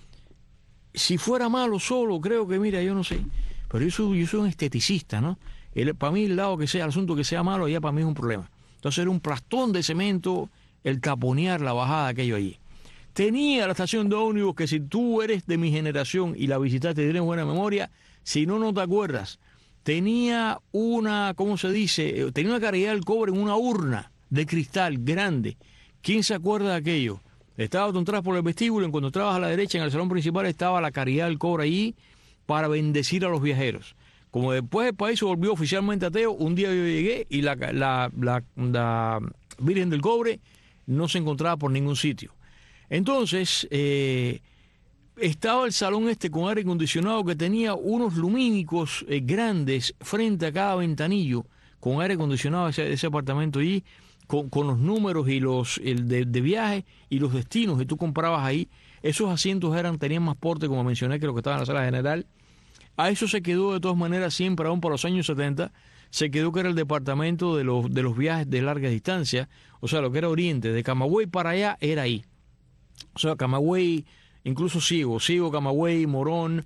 Si fuera malo solo, creo que, mira, yo no sé, pero yo soy un esteticista, ¿no? Para mí, el lado que sea, el asunto que sea malo, ya para mí es un problema. Entonces era un plastón de cemento el taponear la bajada de aquello allí. Tenía la estación de ómnibus que si tú eres de mi generación y la visitaste, tienes buena memoria, si no, no te acuerdas. Tenía una, ¿cómo se dice? Tenía una carilla del cobre en una urna de cristal grande. ¿Quién se acuerda de aquello? Estaba tú entras por el vestíbulo y cuando entrabas a la derecha en el salón principal estaba la caridad del cobre allí para bendecir a los viajeros. Como después el país se volvió oficialmente ateo, un día yo llegué y la Virgen del Cobre no se encontraba por ningún sitio. Entonces, estaba el salón este con aire acondicionado que tenía unos lumínicos grandes frente a cada ventanillo, con aire acondicionado ese apartamento allí, con los números y de viaje y los destinos que tú comprabas ahí. Esos asientos tenían más porte, como mencioné, que lo que estaba en la sala general. A eso se quedó de todas maneras siempre, aún para los años 70, se quedó que era el departamento de los viajes de larga distancia, o sea, lo que era Oriente, de Camagüey para allá era ahí. O sea, Camagüey, incluso Ciego, Camagüey, Morón,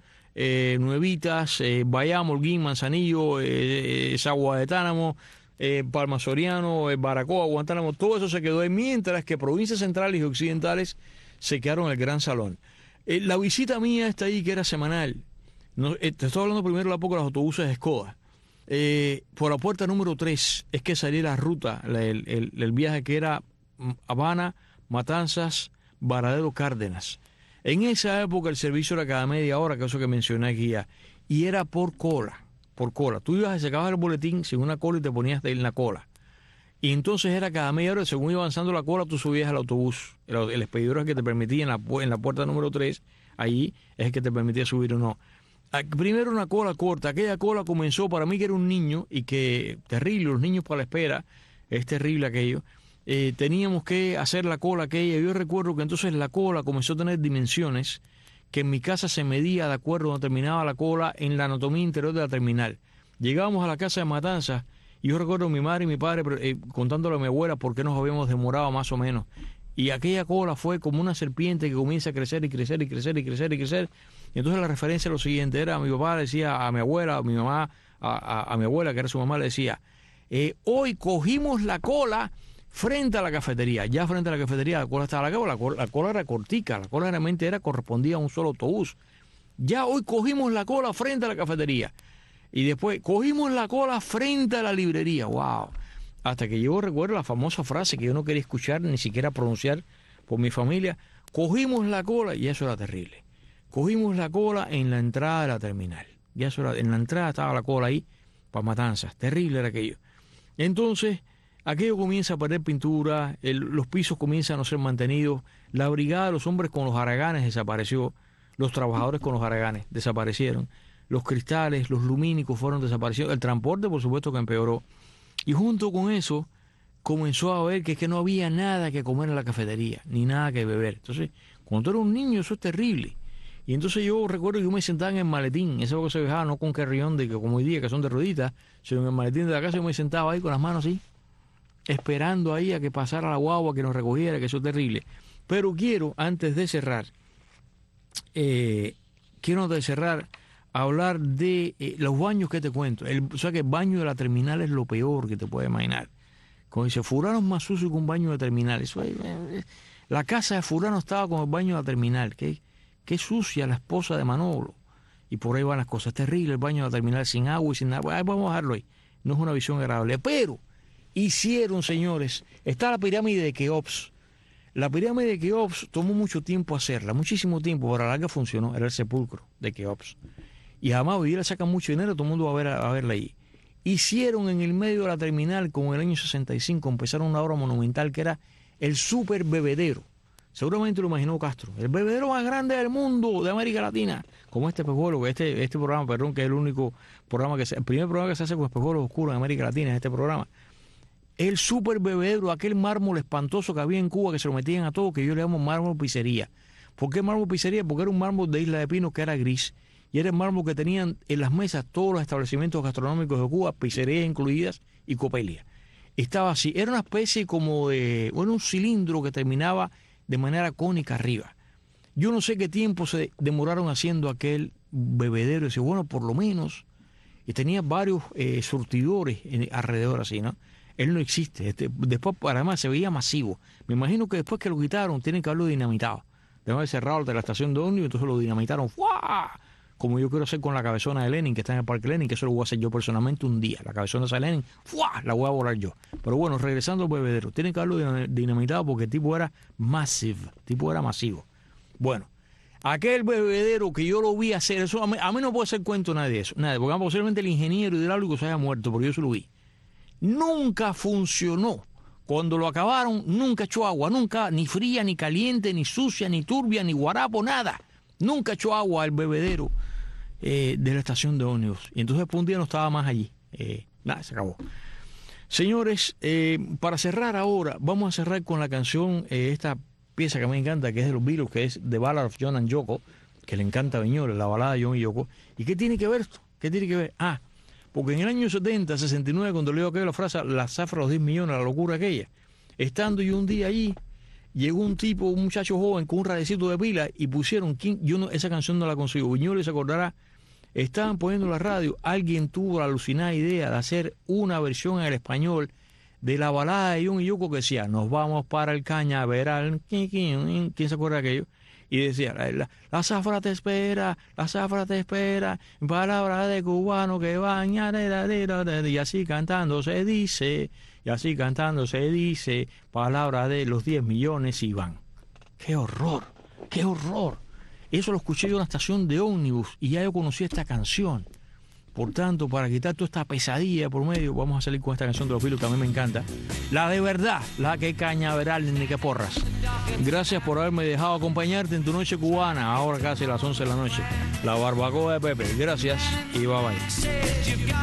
Nuevitas, Bayamo, Holguín, Manzanillo, Sagua de Tánamo, Palma Soriano, Baracoa, Guantánamo, todo eso se quedó ahí, mientras que provincias centrales y occidentales se quedaron en el Gran Salón. La visita mía está ahí, que era semanal. No, te estoy hablando primero de la época de los autobuses de Escoda. Por la puerta número 3 es que salía la ruta, el viaje que era Habana, Matanzas, Varadero, Cárdenas. En esa época el servicio era cada media hora, que es eso que mencioné aquí ya, y era por cola. Tú ibas a sacar el boletín sin una cola y te ponías en la cola. Y entonces era cada media hora, según iba avanzando la cola, tú subías al autobús. El expedidor es el que te permitía en la puerta número 3, allí es el que te permitía subir o no. Primero una cola corta, aquella cola comenzó para mí que era un niño y que terrible, los niños para la espera, es terrible aquello. Teníamos que hacer la cola aquella. Yo recuerdo que entonces la cola comenzó a tener dimensiones que en mi casa se medía de acuerdo a donde terminaba la cola en la anatomía interior de la terminal. Llegábamos a la casa de Matanzas y yo recuerdo a mi madre y mi padre contándole a mi abuela por qué nos habíamos demorado más o menos. Y aquella cola fue como una serpiente que comienza a crecer y crecer y crecer y crecer y crecer. Y entonces la referencia a lo siguiente era, a mi papá le decía a mi abuela, a mi mamá, a mi abuela, que era su mamá, le decía, hoy cogimos la cola frente a la cafetería. Ya frente a la cafetería la cola estaba la cola era cortica, la cola realmente correspondía a un solo autobús. Ya hoy cogimos la cola frente a la cafetería. Y después cogimos la cola frente a la librería. ¡Wow! Hasta que yo recuerdo la famosa frase que yo no quería escuchar ni siquiera pronunciar por mi familia. Cogimos la cola, y eso era terrible. Cogimos la cola en la entrada de la terminal. Ya eso era, en la entrada estaba la cola ahí para Matanzas. Terrible era aquello. Entonces, aquello comienza a perder pintura, los pisos comienzan a no ser mantenidos, la brigada de los hombres con los haraganes desapareció, los trabajadores con los haraganes desaparecieron, los cristales, los lumínicos fueron desaparecidos, el transporte por supuesto que empeoró. Y junto con eso comenzó a ver que es que no había nada que comer en la cafetería, ni nada que beber. Entonces, cuando tú eres un niño, eso es terrible. Y entonces yo recuerdo que yo me sentaba en el maletín, eso que se dejaba no con carrión de que como hoy día que son de rueditas, sino en el maletín de la casa yo me sentaba ahí con las manos así, esperando ahí a que pasara la guagua, que nos recogiera, que eso es terrible. Pero quiero, antes de cerrar, hablar de los baños que te cuento. O sea que el baño de la terminal es lo peor que te puedes imaginar. Como dice, Fulano es más sucio que un baño de terminal. Eso la casa de Fulano estaba con el baño de la terminal. Qué sucia la esposa de Manolo. Y por ahí van las cosas. Es terrible el baño de la terminal, sin agua y sin nada. Vamos a dejarlo ahí. No es una visión agradable. Pero hicieron, señores, está la pirámide de Keops. La pirámide de Keops tomó mucho tiempo hacerla, muchísimo tiempo, para la que funcionó, era el sepulcro de Keops. Y además hoy día le sacan mucho dinero, todo el mundo va a verla ahí. Hicieron en el medio de la terminal, como en el año 65, empezaron una obra monumental que era el super bebedero. Seguramente lo imaginó Castro. El bebedero más grande del mundo, de América Latina. Como este espejuelo, este programa, perdón, que es el único programa el primer programa que se hace con espejuelos oscuros en América Latina, es este programa. El super bebedero, aquel mármol espantoso que había en Cuba, que se lo metían a todo, que yo le llamo mármol pizzería. ¿Por qué mármol pizzería? Porque era un mármol de Isla de Pinos que era gris, y era el mármol que tenían en las mesas todos los establecimientos gastronómicos de Cuba, pizzerías incluidas y copelia. Estaba así, era una especie como de, bueno, un cilindro que terminaba de manera cónica arriba. Yo no sé qué tiempo se demoraron haciendo aquel bebedero, y decía, bueno, por lo menos, y tenía varios surtidores alrededor así, ¿no? Él no existe. Después, además, se veía masivo. Me imagino que después que lo quitaron, tienen que haberlo dinamitado. Deben haber cerrado de la estación de ómnibus, entonces lo dinamitaron. ¡Fua! Como yo quiero hacer con la cabezona de Lenin, que está en el Parque Lenin, que eso lo voy a hacer yo personalmente un día. La cabezona de Lenin, ¡fua! La voy a volar yo. Pero bueno, regresando al bebedero, tienen que haberlo dinamitado porque el tipo era masivo. Bueno, aquel bebedero que yo lo vi hacer, eso a mí no puedo hacer cuento nadie de eso, nada, porque posiblemente el ingeniero hidráulico se haya muerto, porque yo se lo vi. Nunca funcionó. Cuando lo acabaron, nunca echó agua, nunca, ni fría, ni caliente, ni sucia, ni turbia, ni guarapo, nada. Nunca echó agua al bebedero de la estación de ómnibus. Y entonces por un día no estaba más allí. Nada, se acabó. Señores, para cerrar ahora, vamos a cerrar con la canción, esta pieza que me encanta, que es de los Beatles, que es The Ballad of John and Yoko, que le encanta a Viñoles, la balada de John y Yoko. ¿Y qué tiene que ver esto? ¿Qué tiene que ver? Porque en el año 70, 69, cuando leo aquella frase, la zafra de los 10 millones, la locura aquella, estando yo un día allí, llegó un muchacho joven con un radiecito de pila y pusieron, esa canción no la consigo, Viñoles se acordará, estaban poniendo la radio, alguien tuvo la alucinada idea de hacer una versión en el español de la balada de John y Yoko que decía, nos vamos para el cañaveral, ¿quién se acuerda de aquello? Y decía, la zafra te espera, palabra de cubano que baña, y así cantando se dice, palabra de los 10 millones y van. ¡Qué horror! ¡Qué horror! Eso lo escuché yo en la estación de ómnibus y ya yo conocí esta canción. Por tanto, para quitar toda esta pesadilla por medio, vamos a salir con esta canción de los Beatles que a mí me encanta. La de verdad, la que cañaveral ni que porras. Gracias por haberme dejado acompañarte en tu noche cubana, ahora casi las 11 de la noche. La barbacoa de Pepe. Gracias y bye bye.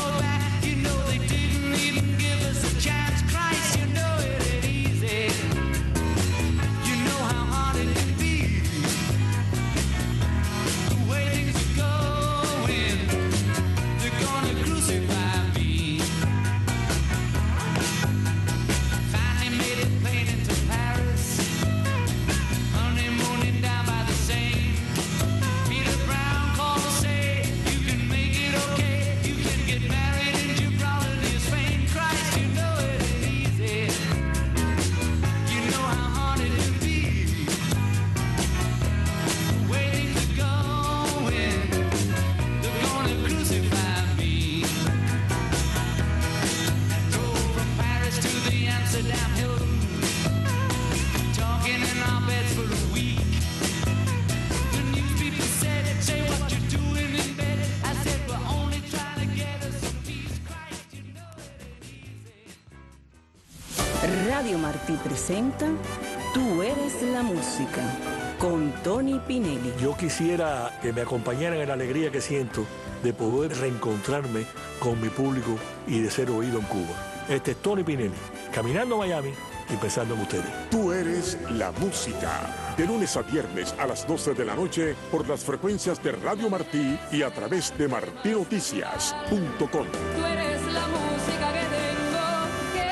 Radio Martí presenta Tú eres la música, con Tony Pinelli.
Yo quisiera que me acompañaran en la alegría que siento de poder reencontrarme con mi público y de ser oído en Cuba. Este es Tony Pinelli, caminando a Miami y pensando en ustedes.
Tú eres la música. De lunes a viernes a las 12 de la noche por las frecuencias de Radio Martí y a través de martinoticias.com.
Tú eres la música que tengo que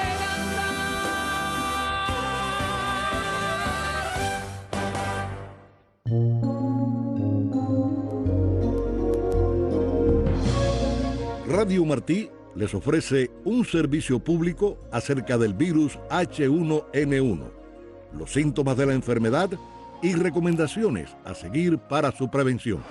cantar. Radio Martí les ofrece un servicio público acerca del virus H1N1, los síntomas de la enfermedad y recomendaciones a seguir para su prevención.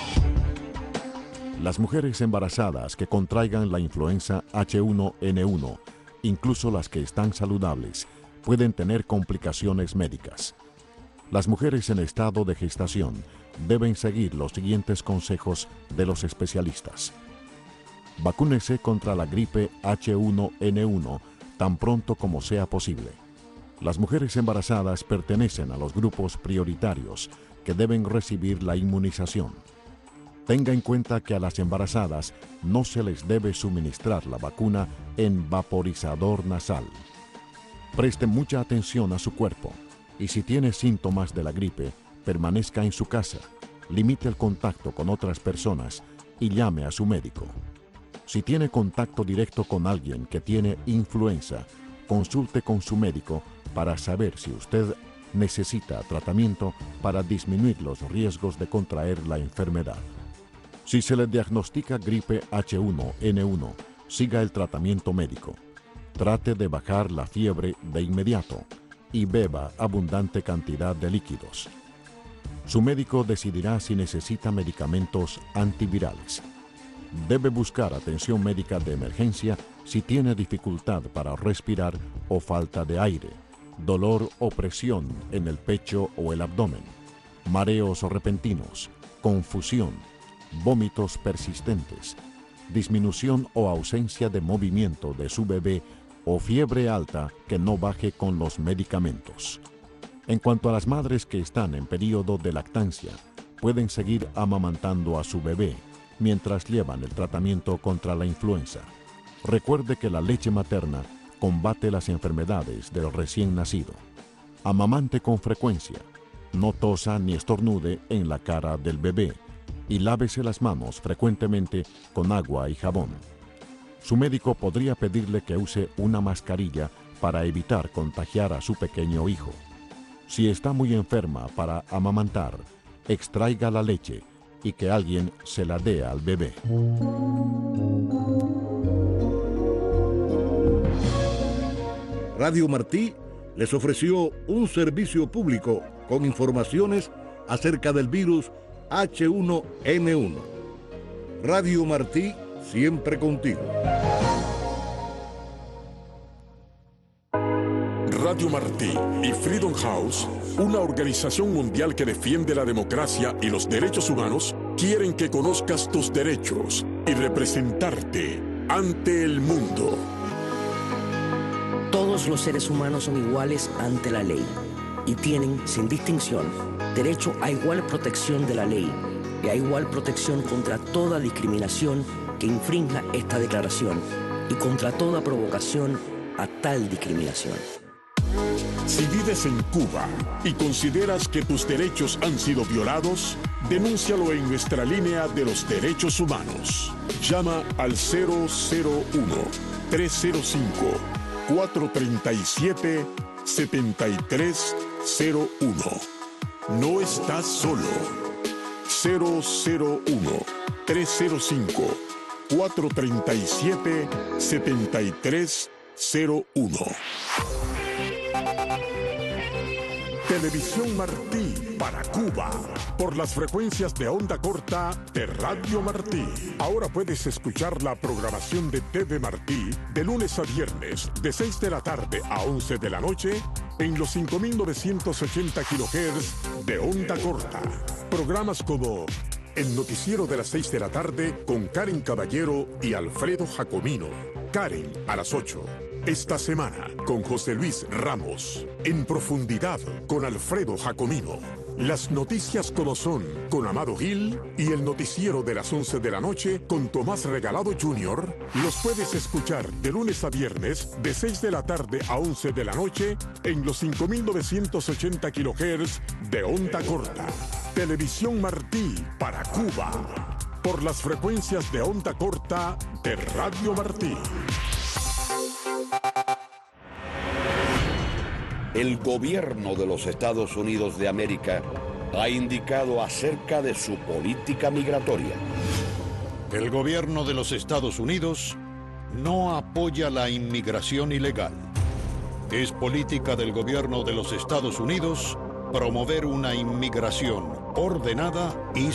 Las mujeres embarazadas que contraigan la influenza H1N1, incluso las que están saludables, pueden tener complicaciones médicas. Las mujeres en estado de gestación deben seguir los siguientes consejos de los especialistas. Vacúnese contra la gripe H1N1 tan pronto como sea posible. Las mujeres embarazadas pertenecen a los grupos prioritarios que deben recibir la inmunización. Tenga en cuenta que a las embarazadas no se les debe suministrar la vacuna en vaporizador nasal. Preste mucha atención a su cuerpo y si tiene síntomas de la gripe, permanezca en su casa. limite el contacto con otras personas y llame a su médico. Si tiene contacto directo con alguien que tiene influenza, consulte con su médico para saber si usted necesita tratamiento para disminuir los riesgos de contraer la enfermedad. Si se le diagnostica gripe H1N1, siga el tratamiento médico. Trate de bajar la fiebre de inmediato y beba abundante cantidad de líquidos. Su médico decidirá si necesita medicamentos antivirales. Debe buscar atención médica de emergencia si tiene dificultad para respirar o falta de aire, dolor o presión en el pecho o el abdomen, mareos repentinos, confusión, vómitos persistentes, disminución o ausencia de movimiento de su bebé o fiebre alta que no baje con los medicamentos. En cuanto a las madres que están en periodo de lactancia, pueden seguir amamantando a su bebé mientras llevan el tratamiento contra la influenza. Recuerde que la leche materna combate las enfermedades del recién nacido. Amamante con frecuencia, no tosa ni estornude en la cara del bebé y lávese las manos frecuentemente con agua y jabón. Su médico podría pedirle que use una mascarilla para evitar contagiar a su pequeño hijo. Si está muy enferma para amamantar, extraiga la leche y que alguien se la dé al bebé.
Radio Martí les ofreció un servicio público con informaciones acerca del virus H1N1. Radio Martí, siempre contigo.
Radio Martí y Freedom House, una organización mundial que defiende la democracia y los derechos humanos, quieren que conozcas tus derechos y representarte ante el mundo.
Todos los seres humanos son iguales ante la ley y tienen, sin distinción, derecho a igual protección de la ley y a igual protección contra toda discriminación que infrinja esta declaración y contra toda provocación a tal discriminación.
Si vives en Cuba y consideras que tus derechos han sido violados, denúncialo en nuestra línea de los derechos humanos. Llama al 001-305-437-7301. No estás solo. 001-305-437-7301. Televisión Martí para Cuba, por las frecuencias de onda corta de Radio Martí. Ahora puedes escuchar la programación de TV Martí de lunes a viernes, de 6 de la tarde a 11 de la noche, en los 5.980 kHz de onda corta. Programas como El Noticiero de las 6 de la tarde con Karen Caballero y Alfredo Jacomino. Karen a las 8. Esta semana, con José Luis Ramos. En Profundidad, con Alfredo Jacomino. Las noticias como son, con Amado Gil. Y el noticiero de las 11 de la noche, con Tomás Regalado Jr. Los puedes escuchar de lunes a viernes, de 6 de la tarde a 11 de la noche, en los 5.980 kHz de onda corta. Televisión Martí para Cuba, por las frecuencias de onda corta de Radio Martí.
El gobierno de los Estados Unidos de América ha indicado acerca de su política migratoria.
El gobierno de los Estados Unidos no apoya la inmigración ilegal. Es política del gobierno de los Estados Unidos promover una inmigración ordenada y